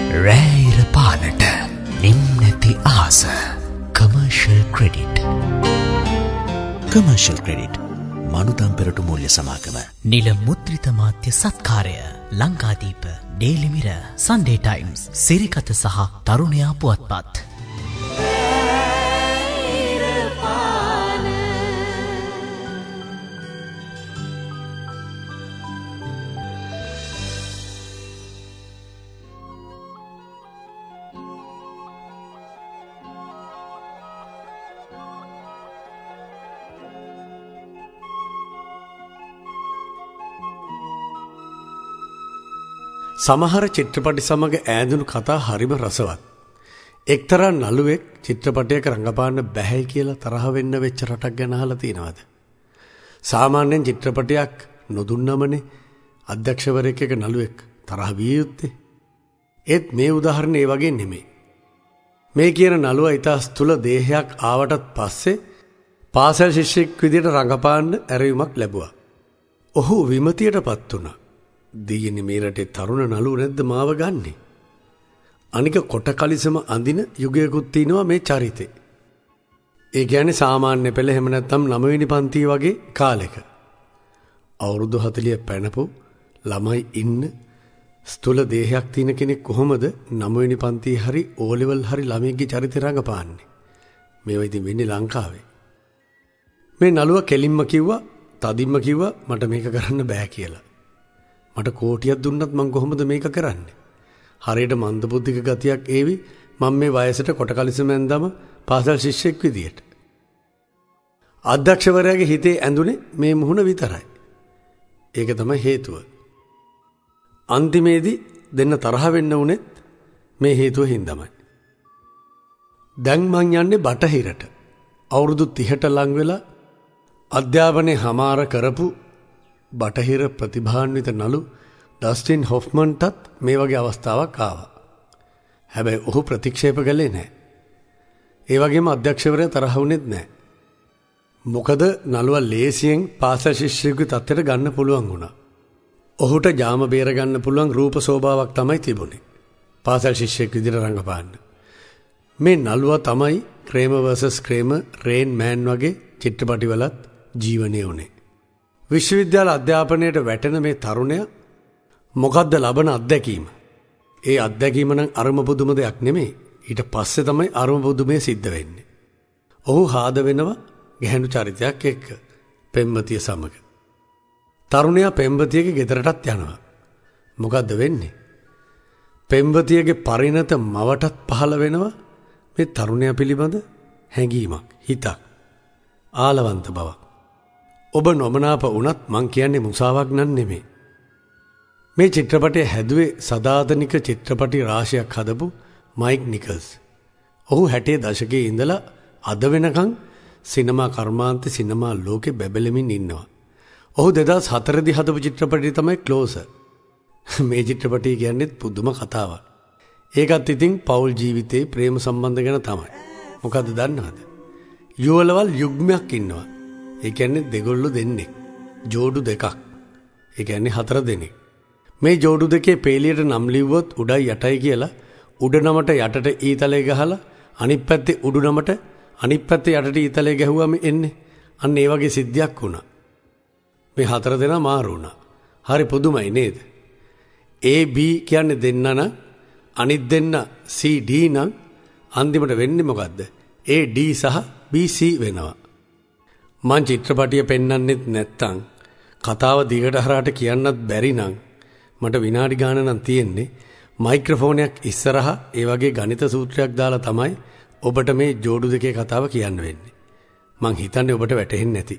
රෑයිර පාලට නිම්නැති ආස. Commercial credit. කමර්ෂල් ක්‍රෙඩිට් මනුදම් පෙරටු මුල්‍ය සමාගම. නිල මුද්‍රිත මාධ්‍ය සත්කාරය Lankadeepa, Daily Mirror, Sunday Times, Sirikatha සහ තරුණයා පුවත්පත්. සමහර චිත්‍රපටි සමග ඈඳුණු කතා හරිම රසවත්. එක්තරා නළුවෙක් චිත්‍රපටයක රඟපාන්න බැහැ කියලා තරහ වෙන්න වෙච්ච රටක් ගැන අහලා තියෙනවද? සාමාන්‍යයෙන් චිත්‍රපටයක් නොදුන්නමනේ අධ්‍යක්ෂවරයෙක් එක නළුවෙක් තරහ විය යුත්තේ. ඒත් මේ උදාහරණේ ඒ වගේ නෙමෙයි. මේ කියන නළුවා ඊට ස්තුල දේහයක් ආවටත් පස්සේ පාසල් ශිෂ්‍යෙක් විදියට රඟපාන්න ඇරයුමක් ලැබුවා. ඔහු විමතියටපත් වුණා. දෙයනේ මේ රටේ තරුණ නළුව නැද්ද මාව ගන්නෙ? අනික කොට කලිසම අඳින යුගයකුත් තිනවා මේ චරිතේ. ඒ කියන්නේ සාමාන්‍ය පෙළ එහෙම නැත්නම් 9 වෙනි පන්තිය වගේ කාලෙක. අවුරුදු 40 පැනපු ළමයි ඉන්න ස්තුල දේහයක් තියෙන කෙනෙක් කොහොමද 9 වෙනි පන්තියේ හරි O level හරි ළමයිගේ චරිතේ රඟපාන්නේ? මේවා ඉතින් වෙන්නේ ලංකාවේ. මේ නළුවා කෙලින්ම කිව්වා, තදින්ම කිව්වා මට මේක කරන්න බෑ කියලා. මට කෝටියක් දුන්නත් මං කොහොමද මේක කරන්නේ? හරියට මන්දබුද්ධික ගතියක් ඒවි මම මේ වයසට කොට කලිසම ඇඳම පාසල් ශිෂ්‍යෙක් විදියට. අධ්‍යක්ෂවරයාගේ හිතේ ඇඳුනේ මේ මුහුණ විතරයි. ඒක තමයි හේතුව. අන්තිමේදී දෙන්න තරහ වෙන්න උනේත් මේ හේතුව හින්දාමයි. දැන් මං යන්නේ බටහිරට. අවුරුදු 30ට ලං වෙලා අධ්‍යාපනයේ හමාර කරපු බටහිර ප්‍රතිභාන්විත නළු ඩස්ටින් හොෆ්මන්ටත් මේ වගේ අවස්ථාවක් ආවා. හැබැයි ඔහු ප්‍රතික්ෂේප කළේ නැහැ. ඒ වගේම අධ්‍යක්ෂවරයා තරහ වුණෙත් නැහැ. මොකද නළුවා ලේසියෙන් පාසල් ශිෂ්‍යයෙකුගේ තත්ත්වයට ගන්න පුළුවන් වුණා. ඔහුට ජාම බේර ගන්න පුළුවන් රූප සෝභාවක් තමයි තිබුණේ. පාසල් ශිෂ්‍යයෙක් විදිහට රඟපාන්න. මේ නළුවා තමයි ක්‍රේම vs ක්‍රේම, රේන් මෑන් වගේ චිත්‍රපටිවලත් ජීවනය වුණේ. විශ්වවිද්‍යාල අධ්‍යාපනයට වැටෙන මේ තරුණයා මොකද්ද ලබන අත්දැකීම? ඒ අත්දැකීම නම් අරම පුදුම දෙයක් නෙමෙයි. ඊට පස්සේ තමයි අරම පුදුමේ සිද්ධ වෙන්නේ. ඔහු හාද වෙනවා ගැහැණු චරිතයක් එක්ක, පෙම්වතිය සමග. තරුණයා පෙම්වතියගේ ගෙදරටත් යනවා. මොකද්ද වෙන්නේ? පෙම්වතියගේ පරිණත මවටත් පහළ වෙනවා මේ තරුණයා පිළිබඳ හැඟීමක්, හිතක්, ආලවන්ත බවක්. ඔබ නොමනාප වුණත් මං කියන්නේ මුසාවක් නන් නෙමෙයි. මේ චිත්‍රපටය හැදුවේ සදාතනික චිත්‍රපටි රාශියක් හදපු මයික් නිකල්ස්. ඔහු 60 දශකයේ ඉඳලා අද වෙනකන් සිනමා කර්මාන්තේ සිනමා ලෝකේ බැබලෙමින් ඉන්නවා. ඔහු 2004 දී හදපු චිත්‍රපටය තමයි ක්ලෝසර්. මේ චිත්‍රපටය කියන්නේ පුදුම කතාවක්. ඒකත් ඉතින් පෞල් ජීවිතේ ප්‍රේම සම්බන්ධ ගැන තමයි. මොකද්ද දන්නවද? යුවලවල් යුග්මයක් ඉන්නවා. ඒ කියන්නේ දෙගොල්ලෝ දෙන්නෙක්. ජෝඩු දෙකක්. ඒ කියන්නේ 4 දෙනෙක්. මේ ජෝඩු දෙකේ පේලියට නම් ලිව්වොත් උඩයි යටයි කියලා උඩ නමට යටට ඊතලේ ගහලා අනිත් පැත්තේ උඩු නමට අනිත් පැත්තේ යටට ඊතලේ ගැහුවම එන්නේ. අන්න ඒ වගේ සිද්ධියක් වුණා. මේ 4 දෙනා මාරු වුණා. හරි පුදුමයි නේද? A B කියන්නේ දෙන්න නම් අනිත් දෙන්න C D නම් අන්තිමට වෙන්නේ මොකද්ද? A D සහ B C වෙනවා. මං චිත්‍රපටිය පෙන්වන්නෙත් නැත්තම් කතාව දිගට හරහට කියන්නත් බැරි නම් මට විනාඩි ගාන නම් තියෙන්නේ. මයික්‍රොෆෝනයක් ඉස්සරහා ඒ වගේ ගණිත සූත්‍රයක් දාලා තමයි ඔබට මේ ජෝඩු දෙකේ කතාව කියන්න වෙන්නේ. මං හිතන්නේ ඔබට වැටහෙන්නේ නැති.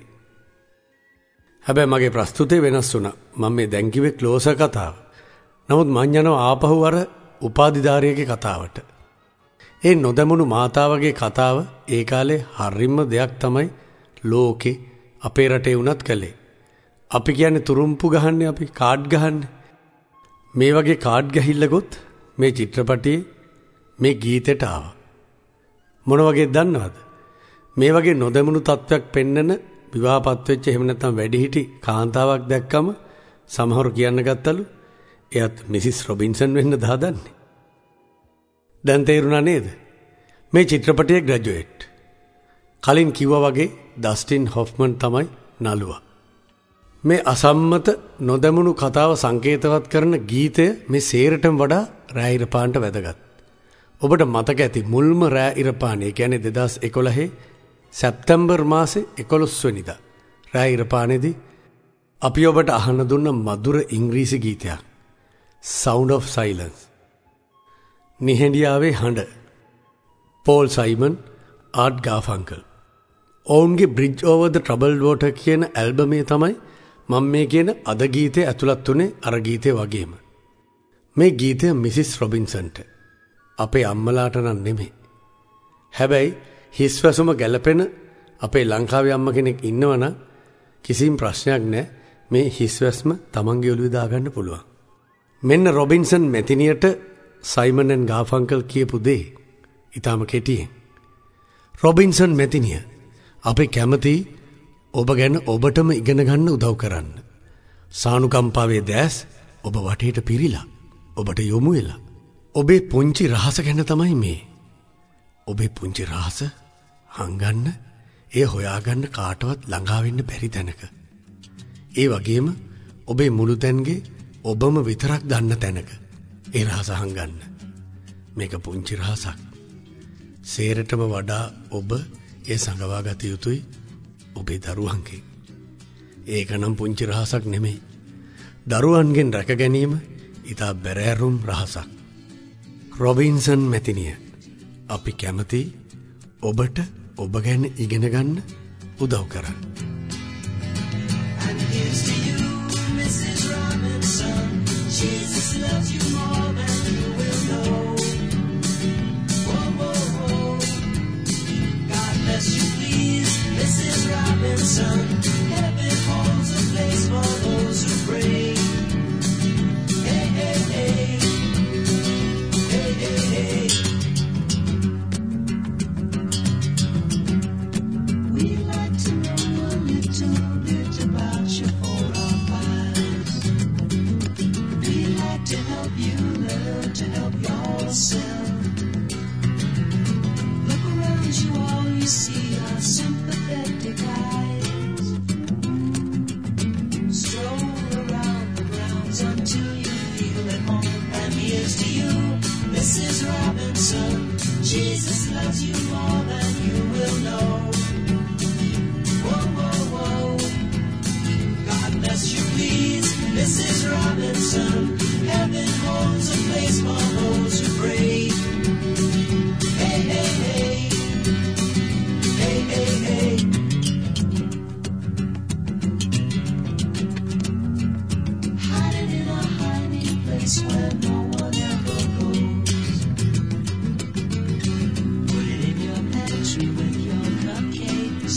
හැබැයි මගේ ප්‍රස්තුතේ වෙනස් වුණා. මම මේ දැන් කිව්වේ ක්ලෝසර් කතාව. නමුත් මං යනවා ආපහු අර උපාධිධාරියගේ කතාවට. ඒ නොදැමුණු මාතාවගේ කතාව ඒ කාලේ හරිම දෙයක් තමයි ලෝකේ අපේ රටේ වුණත් කළේ. අපි කියන්නේ තුරුම්පු ගහන්නේ, අපි කාඩ් ගහන්නේ. මේ වගේ කාඩ් ගහිල්ලකොත් මේ චිත්‍රපටියේ මේ ගීතෙට ආවා. මොන වගේ දන්නවද? මේ වගේ නොදැමුණු තත්වයක් පෙන්නන විවාහපත් වෙච්ච එහෙම නැත්නම් වැඩිහිටි කාන්තාවක් දැක්කම සමහරු කියන්න ගත්තලු එයත් මිසිස් රොබින්සන් වෙන්න දාදන්නේ. දැන් තේරුණා නේද? මේ චිත්‍රපටයේ ග්‍රැජුවේට්. කලින් කිව්වා වගේ ඩස්ටින් හොෆ්මන් තමයි නළුවා. මේ අසම්මත නොදැමුණු කතාව සංකේතවත් කරන ගීතය මේ සේරටම වඩා රෑ ඉරපාන්ට වැදගත්. ඔබට මතක ඇති මුල්ම රෑ ඉරපානේ කියන්නේ 2011 සැප්තැම්බර් මාසේ 11 වෙනිදා රෑ ඉරපානේදී අපි ඔබට අහන්න දුන්න මధుර ඉංග්‍රීසි ගීතයක් Sound of Silence. නිහඬියාවේ හඬ. Paul Simon, Art Garfunkel. ඔවුන්ගේ Bridge Over the Troubled Water කියන ඇල්බමේ තමයි මම මේ කියන අද ගීතය ඇතුළත් වුණේ අර ගීතය වගේම. මේ ගීතය මිසිස් රොබින්සන්ට අපේ අම්මලාට නම් නෙමෙයි. හැබැයි හිස්වැසුම ගැලපෙන අපේ ලංකාවේ අම්ම කෙනෙක් ඉන්නවනම් කිසිම ප්‍රශ්නයක් නැහැ. මේ හිස්වැස්ම තමන්ගේ ඔළුවේ දාගන්න පුළුවන්. මෙන්න රොබින්සන් මැතිනියට සයිමන් ඇන් ගාෆන්කල් කියපු දේ ඊටම කෙටියෙන්. රොබින්සන් මැතිනිය අපි කැමති ඔබ ගැන ඔබටම ඉගෙන ගන්න උදව් කරන්න. සානුකම්පාවේ දැස් ඔබ වටේට පිරීලා ඔබට යොමු වෙලා. ඔබේ පුංචි රහස ගැන තමයි මේ. ඔබේ පුංචි රහස හංගන්න, ඒ හොයාගන්න කාටවත් ළඟා වෙන්න බැරි තැනක. ඒ වගේම ඔබේ මුළු තැන්ගේ ඔබම විතරක් දන්න තැනක ඒ රහස හංගන්න. මේක පුංචි රහසක්. සේරටම වඩා ඔබ ඒ සංගවා ගත යුතුයි ඔබේ දරුවන්ගේ. ඒක නම් පුංචි රහසක් නෙමෙයි. දරුවන්ගෙන් රැක ගැනීම ඉතා බැරෑරුම් රහසක්. රොබින්සන් මැතිනිය අපි කැමති ඔබට ඔබ ගැන ඉගෙන ගන්න උදව් කරන්න. Jesus loves you more than you will know. Whoa, whoa, whoa. God bless you, please, Mrs. Robinson. Heaven holds a place for those who pray. Hey, hey, hey. Hey, hey, hey. We'd like to know a little bit about your profiles. We'd like to help you learn to help yourself. Look around you, all you see are sympathetic eyes. Stroll around the grounds until you feel at home. And here's to you, Mrs. Robinson. Jesus loves you more than you will know. Whoa, whoa, whoa. God bless you, please, Mrs. Robinson. Heaven holds a place for those who pray. Hey, hey, hey. Hey, hey, hey. Hiding in a hiding place where no one ever goes. Put it in your pantry with your cupcakes.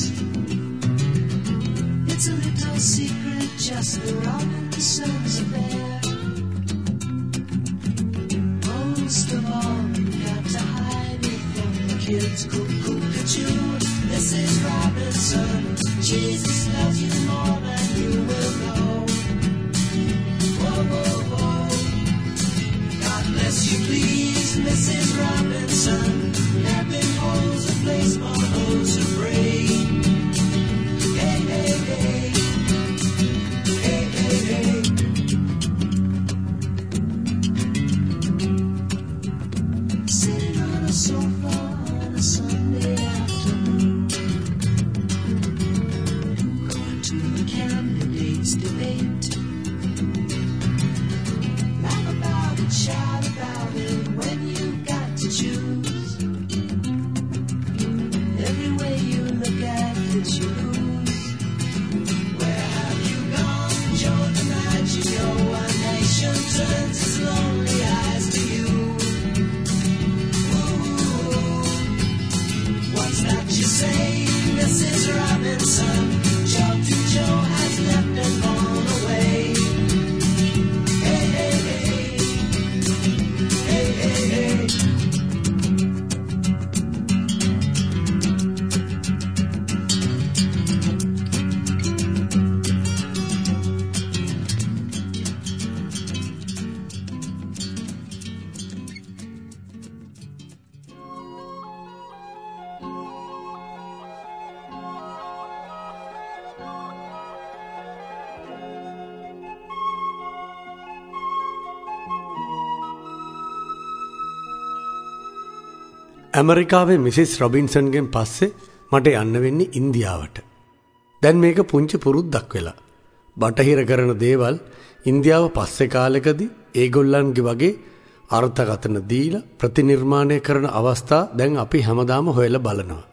It's a little secret, just the Robinsons affair. Most of all, you got to hide it from the kids. Cuckoo-cuckoo, Mrs. Robinson. Jesus loves you more than you will know. Whoa, whoa, whoa. God bless you, please, Mrs. Robinson. Heaven holds a place for those who pray. Hey, hey, hey. Hey, hey, hey. Sitting on a sofa on a Sunday afternoon, going to the candidates' debate. Laugh about it, shout about it when you got to choose. Every way you look at it, you lose. Where have you gone, Joe DiMaggio? A nation turns its lonely eyes to you. Ooh, ඇමරිකාවේ Mrs රොබින්සන්ගෙන් පස්සේ මට යන්න වෙන්නේ ඉන්දියාවට. දැන් මේක පුංචි පුරුද්දක් වෙලා. බටහිර කරන දේවල් ඉන්දියාව පස්සේ කාලෙකදී ඒගොල්ලන්ගේ වගේ අර්ථකථන දීලා ප්‍රතිනිර්මාණය කරන අවස්ථා දැන් අපි හැමදාම හොයලා බලනවා.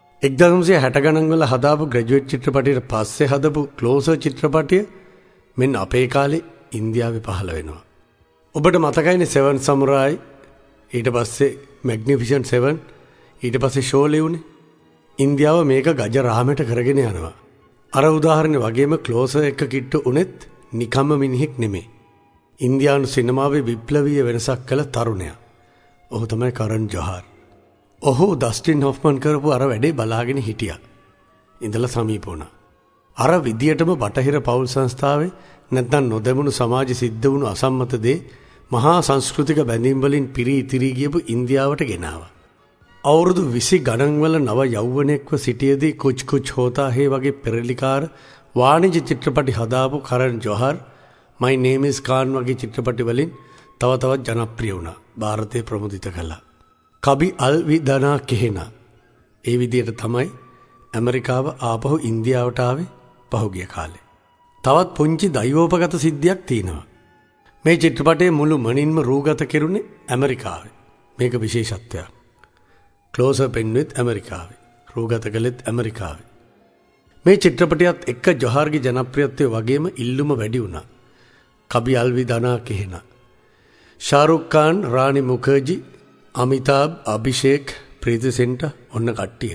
1960 ගණන් වල හදාපු ග්‍රැජුවේට් චිත්‍රපටයට පස්සේ හදපු ක්ලෝසර් චිත්‍රපටය මෙන්න අපේ කාලේ ඉන්දියාවේ පහළ වෙනවා. ඔබට මතකයිනේ සෙවන් සමුරායි, ඊට පස්සේ මැග්නිෆිෂන්ට් 7, ඊට පස්සේ ෂෝලේ උනේ. ඉන්දියාව මේක ගජ රාමයට කරගෙන යනවා. අර උදාහරණේ වගේම ක්ලෝසර් එක කිට්ටු උනේත් නිකම්ම මිනිහෙක් නෙමෙයි. ඉන්දියානු සිනමාවේ විප්ලවීය වෙනසක් කළ තරුණයා. ඔහු තමයි කරන් ජොහර්. ඔහු ඩස්ටින් හොෆ්මන් කරපු අර වැඩේ බලාගෙන හිටියා. ඉඳලා සමීප වුණා. අර විදියටම බටහිර පෞල් සංස්ථාවේ නැත්නම් නොදැමුණු සමාජ සිද්ධ වුණු අසම්මත දේ මහා සංස්කෘතික බැඳීම් වලින් පිරී ඉතිරී ගියපු ඉන්දියාවට ගෙනාවා. අවුරුදු 20 ගණන් වල නව යෞවනෙක්ව සිටියේදී කුච් කුච් හෝතා හේ වගේ පෙරලිකාර වාණිජ්‍ය චිත්‍රපටි හදාපු කරන් ජොහර් My Name is Khan වගේ චිත්‍රපටි වලින් තව තවත් ජනප්‍රිය වුණා. ಭಾರತයේ ප්‍රමුදිත කළා. කබි අල්විදනා කෙහෙනා. ඒ විදිහට තමයි ඇමරිකාව ආපහු ඉන්දියාවට ආවේ පහුගිය කාලේ. තවත් පුංචි දෛවෝපගත සිද්ධියක් තියෙනවා. මේ චිත්‍රපටයේ මුළු මනින්ම රූගත කෙරුණේ ඇමරිකාවේ. මේක විශේෂත්වයක්. ක්ලෝසර් පෙන්වෙත් ඇමරිකාවේ. රූගත කළෙත් ඇමරිකාවේ. මේ චිත්‍රපටියත් එක්ක ජොහර්ගේ ජනප්‍රියත්වය වගේම ඉල්ලුම වැඩි වුණා. කබි අල්විදනා කෙහෙනා. ශාරුක් ખાන්, රානි මුඛර්ජි, අමිතාබ්, අභිෂේක්, ප්‍රීති සෙන්ටා ඔන්න කට්ටිය.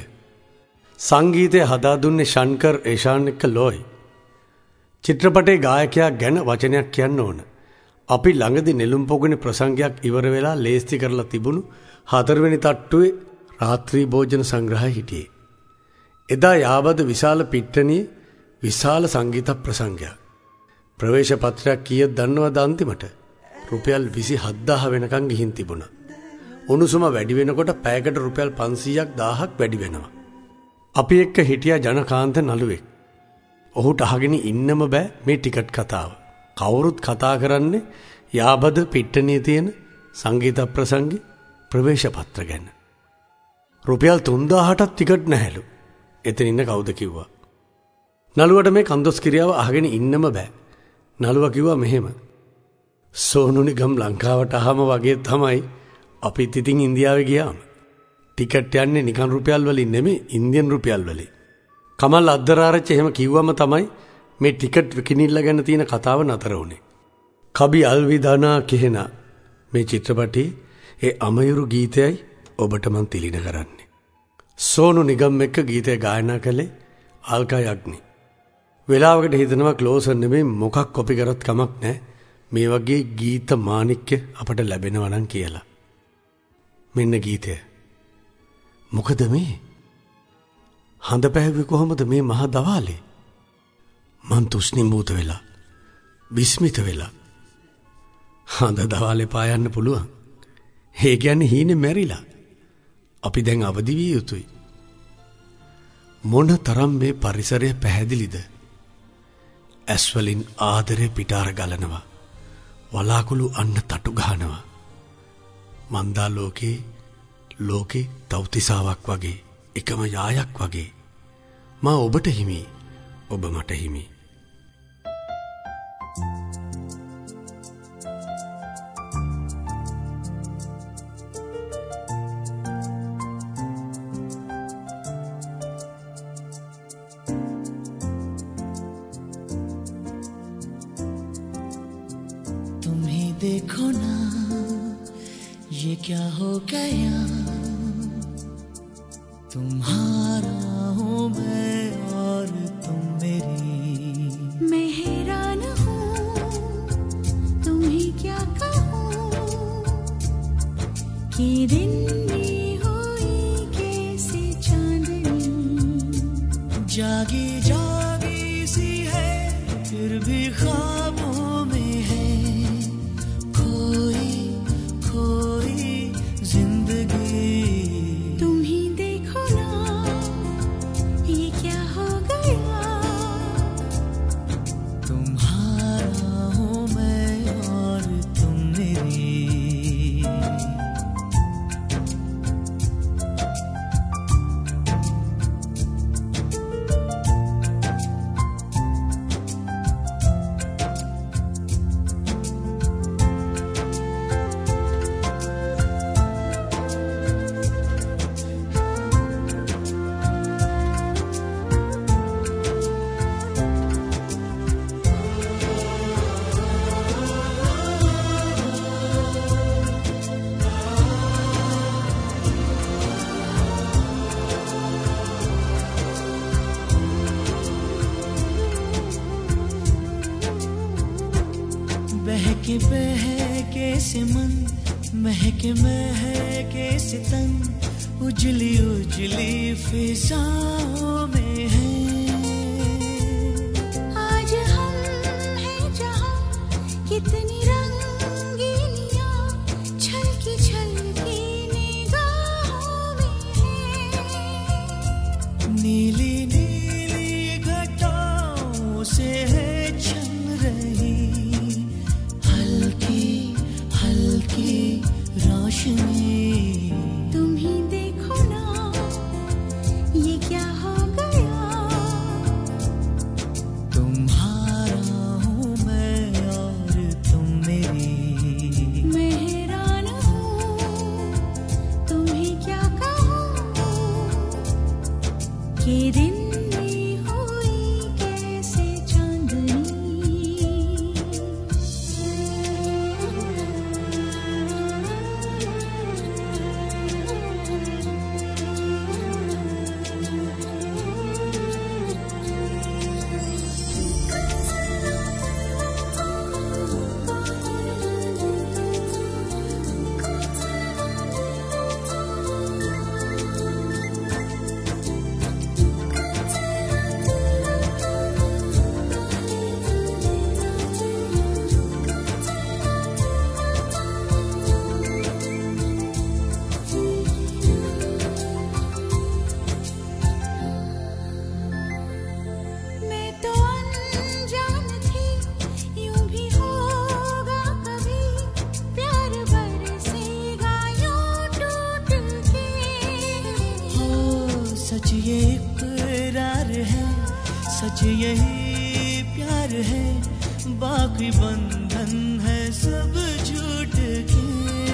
සංගීතය හදා දුන්නේ ශන්කර් ඒෂාන් එක්ක ලෝයි. චිත්‍රපටයේ ගායකයා ගැන වචනයක් කියන්න ඕන. අපි ළඟදී නෙළුම් පොකුණේ ප්‍රසංගයක් ඉවර වෙලා ලේස්ති කරලා තිබුණු 4 වෙනි තට්ටුවේ රාත්‍රී භෝජන සංග්‍රහය හිටියේ. එදා යාබද විශාල පිට්ටනියේ විශාල සංගීත ප්‍රසංගයක්. ප්‍රවේශ පත්‍රයක් කීයද දන්නවද අන්තිමට? රුපියල් 27000 වෙනකන් ගිහින් තිබුණා. උණුසුම වැඩි වෙනකොට පැයකට රුපියල් 500ක් 1000ක් වැඩි වෙනවා. අපි එක්ක හිටියා ජනකාන්ත නළුවෙක්. ඔහුට අහගෙන ඉන්නම බෑ මේ ටිකට් කතාව. කවුරුත් කතා කරන්නේ යාබද පිට්ටනියේ තියෙන සංගීත ප්‍රසංගේ ප්‍රවේශ පත්‍ර ගැන. රුපියල් 3000ටත් ටිකට් නැහැලු. එතන ඉන්න කවුද කිව්වා. නළුවට මේ කන්දොස් කිරියාව අහගෙන ඉන්නම බෑ. නළුවා කිව්වා මෙහෙම. සෝනු නිගම් ලංකාවට ආවම වගේ තමයි අපිත් ඉතින් ඉන්දියාවේ ගියාම. ටිකට් යන්නේ නිකන් රුපියල් වලින් නෙමෙයි ඉන්දියන් රුපියල් වලින්. කමල් අද්දරාරච්චි එහෙම කිව්වම තමයි මේ ටිකට් විකිනිල්ල ගැන තියෙන කතාව නතර වුනේ. කබි අල්විදනා කෙහෙනා මේ චිත්‍රපටයේ ඒ අමයුරු ගීතයයි ඔබට මන් තිලින කරන්නේ. සෝනු නිගම් එක්ක ගීතය ගායනා කළේ ආල්කා යග්නි. වෙලාවකට හිතනවා ක්ලෝසර් නෙමෙයි මොකක් කොපි කරත් කමක් නැහැ. මේ වගේ ගීත මාණික්‍ය අපට ලැබෙනවා නම් කියලා. මෙන්න ගීතය. මොකද මේ? හඳ පැහැවි කොහොමද මේ මහ දවාලේ? මන් තුෂ්ණිම්බූත වෙලා, විස්මිත වෙලා. හඳ දවාලේ පායන්න පුළුවන්. ඒ කියන්නේ හීනේ මැරිලා. අපි දැන් අවදි විය යුතුයි. මොන තරම් මේ පරිසරය පැහැදිලිද? ඇස් වලින් ආදරේ පිටාර ගලනවා. වලාකුළු අන්න තටු ගහනවා. මන්දා ලෝකේ තව්තිසාවක් වගේ, එකම යායක් වගේ. මා ඔබට හිමි, ඔබ මට හිමි. देखो ना ये क्या हो गया, तुम्हारा हूँ मैं और तुम मेरी। मैं हैरान हूँ तुम्हें क्या कहूँ कि दिन में हुई कैसी चांदनी, जागी जागी सी है फिर भी ख्वाबों में है से मन महके महके सितन उजली उजली फिजाओं में है। आज हम हैं जहाँ कितनी रंगीनियाँ छलकी छलकी निगाहों में है। नीली नीली घटाओं से है छन रही हल्की हल्की रोशनी। तुम ही देखो ना ये क्या हो गया। तुम्हारा हूँ मैं और तुम मेरी। मैं हैरान हूँ तुम्हें क्या कहूँ कि दिन में हुई कैसे चांदनी। मैं तो अनजान थी यूं भी होगा कभी प्यार बरसेगा यूं टूट के। हो सच ये इकरार है सच यही प्यार है बाकी बंधन है सब झूठ के।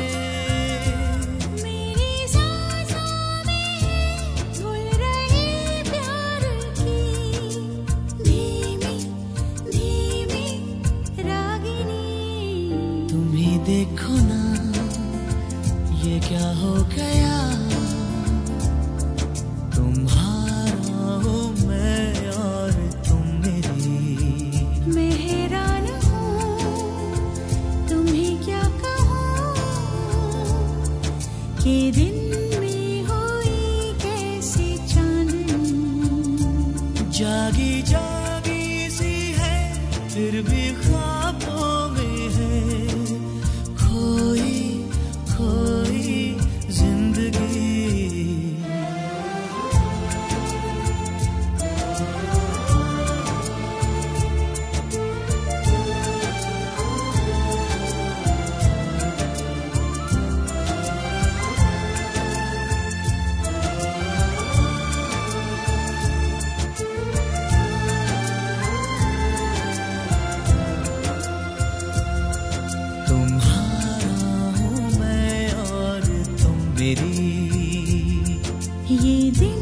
मेरी सांसों में घुल रही प्यार की धीमी धीमी रागिनी। तुम ही देखो ना ये क्या हो गया। तुम्हारा हूँ मैं और तुम मेरी। मैं हैरान हूँ तुम्हें क्या कहूँ कि दिन में हुई कैसे चांदनी। जागी जागी सी है फिर भी ख्वाबों में है खोई खोई जिंदगी। तुम्हारा हूँ मैं और तुम मेरी। ये दिन